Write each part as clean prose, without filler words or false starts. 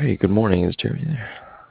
Hey, good morning. Is Jerry there?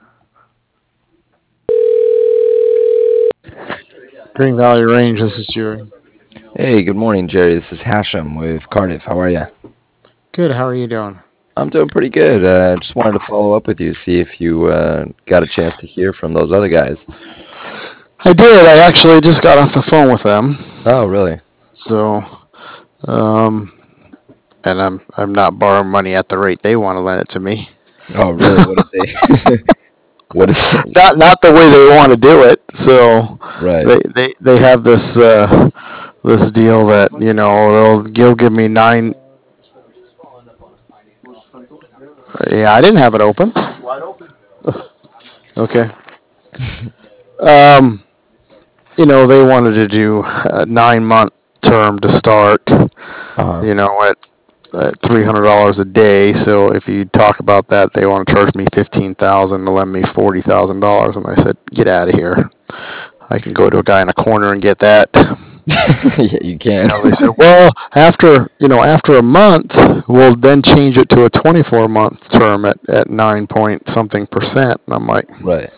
Green Valley Range, this is Jerry. Hey, good morning, Jerry. This is Hashem with Cardiff. How are you? Good, how are you doing? I'm doing pretty good. Just wanted to follow up with you, see if you got a chance to hear from those other guys. I did. I actually just got off the phone with them. Oh, really? So, um, and I'm not borrowing money at the rate they want to lend it to me. Oh, really? What did they? What is? Not the way they want to do it. So Right. they have this deal that they'll give me nine. Yeah, I didn't have it open. Okay. Um, they wanted to do a 9 month term to start. Uh-huh. At $300 a day. So if you talk about that, they want to charge me 15,000 to lend me $40,000, and I said, get out of here. I can go to a guy in a corner and get that. Yeah, you can. They said, well, after a month, we'll then change it to a 24-month term at 9 point something percent. And I'm like, Right.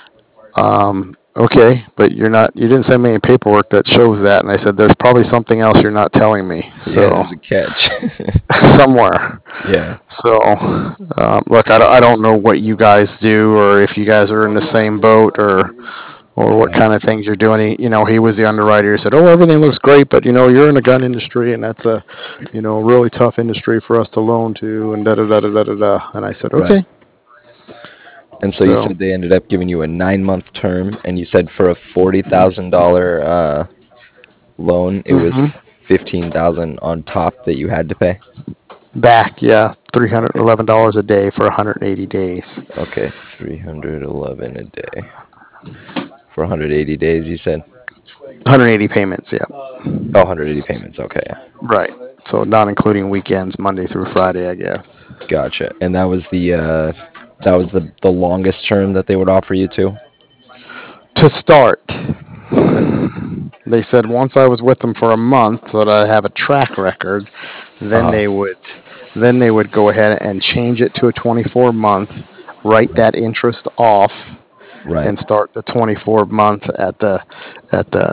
okay, but you didn't send me any paperwork that shows that. And I said, there's probably something else you're not telling me. Yeah, So there's a catch. somewhere. Yeah. So, look, I don't know what you guys do, or if you guys are in the same boat, or what Right. kind of things you're doing. He was the underwriter. He said, "Oh, everything looks great, but you're in the gun industry, and that's a, really tough industry for us to loan to, and da da da da da da da." And I said, Right. "Okay." And so you So, said they ended up giving you a 9-month term, and you said for a $40,000 loan, it was hmm 15,000 on top that you had to pay. back, yeah, $311 a day for 180 days. Okay, 311 a day for 180 days, you said? 180 payments, yeah, Oh, 180 payments. Okay, right. So not including weekends, Monday through Friday, I guess. gotcha. And that was the longest term that they would offer you too? To start, Okay. they said once I was with them for a month, so that I have a track record, then Uh-huh. they would go ahead and change it to a 24 month, write Right. that interest off, Right. and start the 24 month at the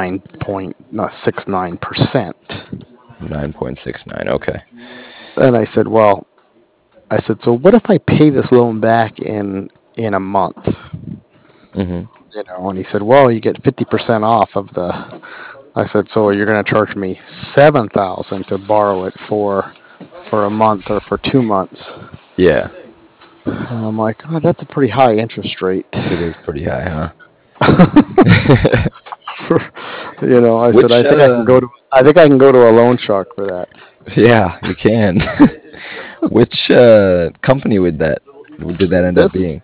9.69%. 9.69. Okay. And I said, so what if I pay this loan back in a month? Mm-hmm. And he said, well, you get 50% off of the. I said, so you're going to charge me 7,000 to borrow it for a month or for 2 months. Yeah, And I'm like, oh, that's a pretty high interest rate. it is pretty high, huh? I said, Which I think I can go to a loan shark for that. yeah, you can. Which company did that end up This being?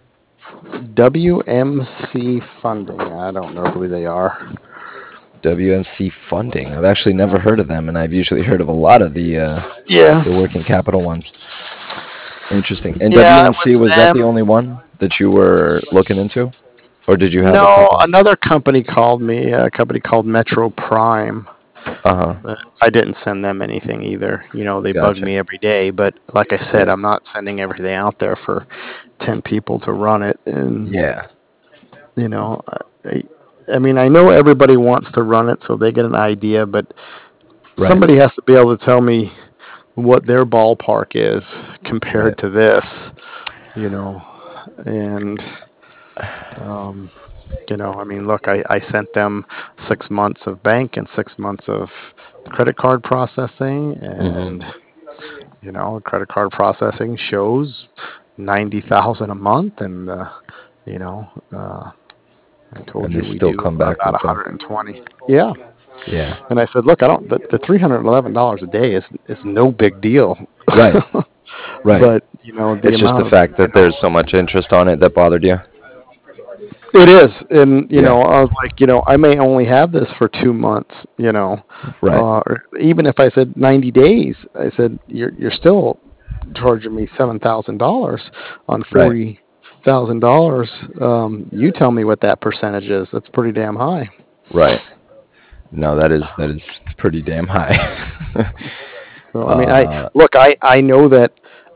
WMC funding. I don't know who they are. WMC Funding. I've actually never heard of them, and I've usually heard of a lot of Yeah, the working capital ones. Interesting. And yeah, it WMC, was was that the them. only one that you were looking into? Or did you have a No, couple? another company called me. A company called Metro Prime. Uh-huh. But I didn't send them anything either. They bug Gotcha. me every day. But like I said, Yeah. I'm not sending everything out there for 10 people to run it. And, Yeah. you know, I, I mean, I know everybody wants to run it so they get an idea, but Right. somebody has to be able to tell me what their ballpark is Right. compared to this, you know. And, um, I mean, look, I sent them 6 months of bank and 6 months of credit card processing, Mm-hmm. and credit card processing shows 90,000 a month, and you know, uh, I told And they you we still do come back about with that. 120. Yeah, Yeah. and I said, look, I don't. The $311 a day is no big deal, Right. Right. but the It's just the amount of fact that there's so much interest on it that bothered you. it is, and Yeah. I was like, I may only have this for 2 months, Right. or even if I said 90 days, I said you're still charging me $7,000 on Right. $40,000. You tell me what that percentage is. That's pretty damn high. Right. No, that is pretty damn high. So I mean, I uh, look, I know that.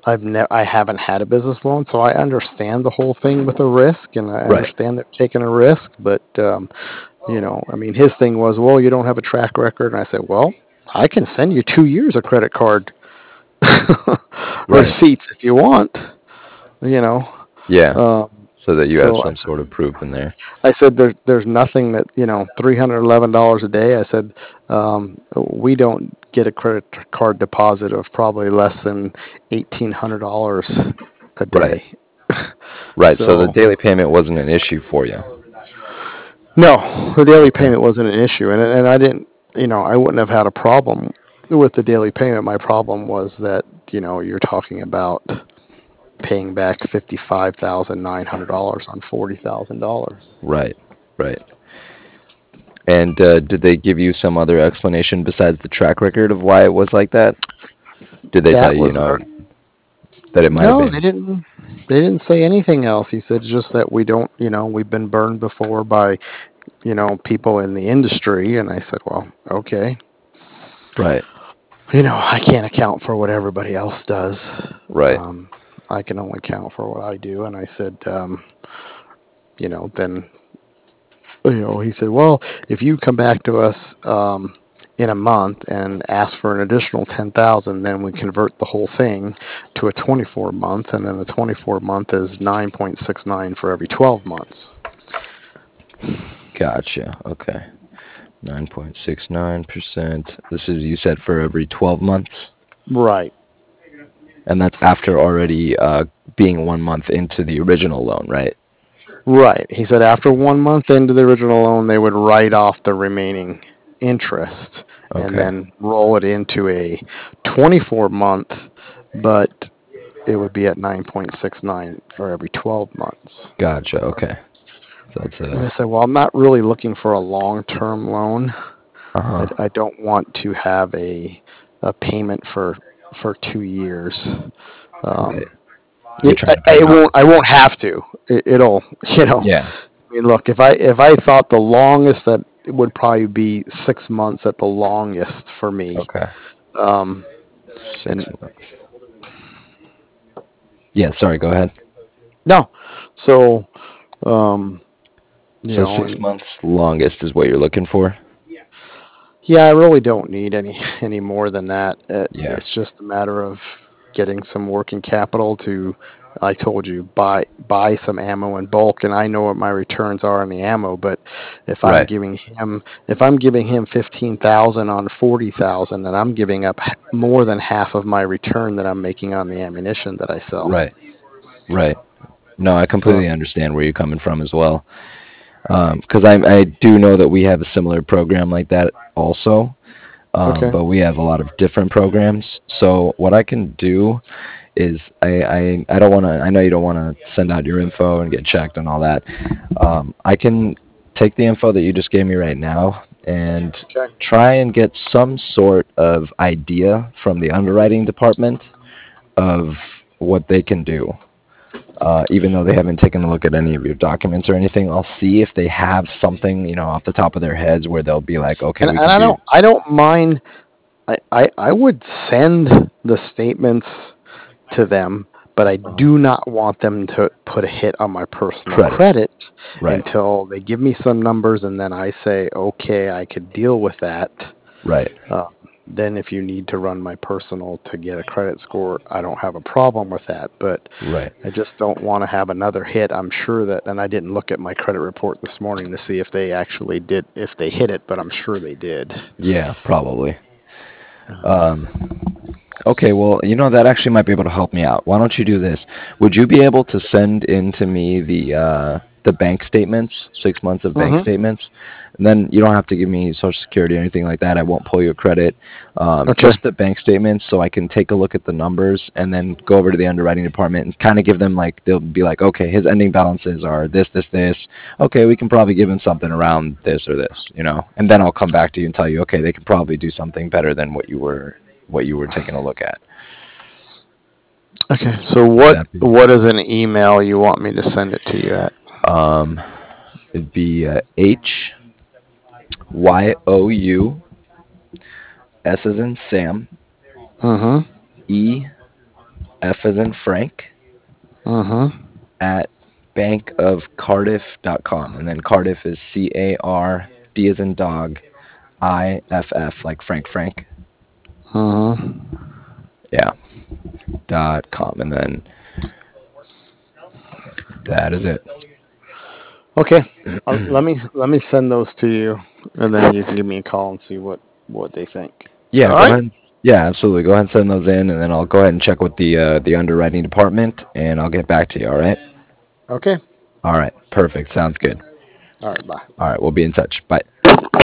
I haven't had a business loan, so I understand the whole thing with a risk, and I Right. understand they're taking a risk. But I mean, his thing was, well, you don't have a track record, and I said, well, I can send you 2 years of credit card Right. receipts if you want. You know, Yeah. So that you have so some sort of proof in there. I said there's nothing that $311 a day. I said we don't get a credit card deposit of probably less than $1,800 a Right. day. Right. So the So daily payment wasn't an issue for you. no, the daily Okay. payment wasn't an issue, and I didn't, I wouldn't have had a problem with the daily payment. My problem was that you're talking about paying back $55,900 on $40,000. Right. Right. And did they give you some other explanation besides the track record of why it was like that? Did they tell That you, was ver- that it might have no, they been? didn't. They didn't say anything else. He said just that we don't, we've been burned before by, people in the industry. And I said, well, okay. Right. I can't account for what everybody else does. Right. Um, I can only account for what I do. And I said, then, he said, well, if you come back to us in a month and ask for an additional 10,000, then we convert the whole thing to a 24 month, and then the 24 month is 9.69 for every 12 months. Gotcha. Okay. 9.69%. This is, you said, for every 12 months? Right. And that's after already being 1 month into the original loan, right? Right. He said after 1 month into the original loan, they would write off the remaining interest and Okay. then roll it into a 24 month, but it would be at 9.69 for every 12 months. Gotcha. Okay. So that's And I a. said, well, I'm not really looking for a long term loan. Uh-huh. I don't want to have a payment for 2 years. Right. Um, You're trying to pay it off. I won't have to. It'll Yeah. I mean, look, if I thought the longest that it would probably be 6 months at the longest for me. Okay. Um, and 6 months. Yeah, sorry, go ahead. no, so um, So six and months longest is what you're looking for? yeah, I really don't need any more than that. Yeah. It's just a matter of getting some working capital to, I told you, buy some ammo in bulk, and I know what my returns are on the ammo. But Right. if I'm giving him 15,000 on 40,000, then I'm giving up more than half of my return that I'm making on the ammunition that I sell. Right. Right. No, I So completely understand where you're coming from as well. Because I do know that we have a similar program like that also, okay, but we have a lot of different programs. So what I can do is I don't want to. I know you don't want to send out your info and get checked and all that. I can take the info that you just gave me right now and okay. try and get some sort of idea from the underwriting department of what they can do. Even though they haven't taken a look at any of your documents or anything, I'll see if they have something, off the top of their heads where they'll be like, okay, And we and can do. I don't mind. I would send the statements to them, but I do not want them to put a hit on my personal Credit. credit Right. until they give me some numbers and then I say, okay, I could deal with that. Right. Uh, then, if you need to run my personal to get a credit score, I don't have a problem with that. But Right. I just don't want to have another hit. I'm sure that, and I didn't look at my credit report this morning to see if they actually did, if they hit it, but I'm sure they did. Yeah, probably. Um, okay, well, that actually might be able to help me out. Why don't you do this? Would you be able to send in to me the bank statements, 6 months of bank Mm-hmm. statements, and then you don't have to give me Social Security or anything like that. I won't pull your credit. Okay. Just the bank statements, so I can take a look at the numbers and then go over to the underwriting department and kind of give them like they'll be like, okay, his ending balances are this, this, this. Okay, we can probably give him something around this or this, and then I'll come back to you and tell you, okay, they can probably do something better than what you were taking a look at. Okay. So Would what that be? what is an email you want me to send it to you at? Um, it'd be Hyou, S as in Sam, Mm-hmm. E F as in Frank Mm-hmm. at bankofcardiff.com. And then Cardiff is CARD as in dog, IFF, like Frank. Mm-hmm. Yeah, .com. And then that is it. Okay. Let me send those to you, and then you can give me a call and see what they think. All Yeah, go right. ahead. Yeah, absolutely. Go ahead and send those in, and then I'll go ahead and check with the underwriting department, and I'll get back to you. All right. Okay. All right. Perfect. Sounds good. All right. Bye. All right. We'll be in touch. Bye.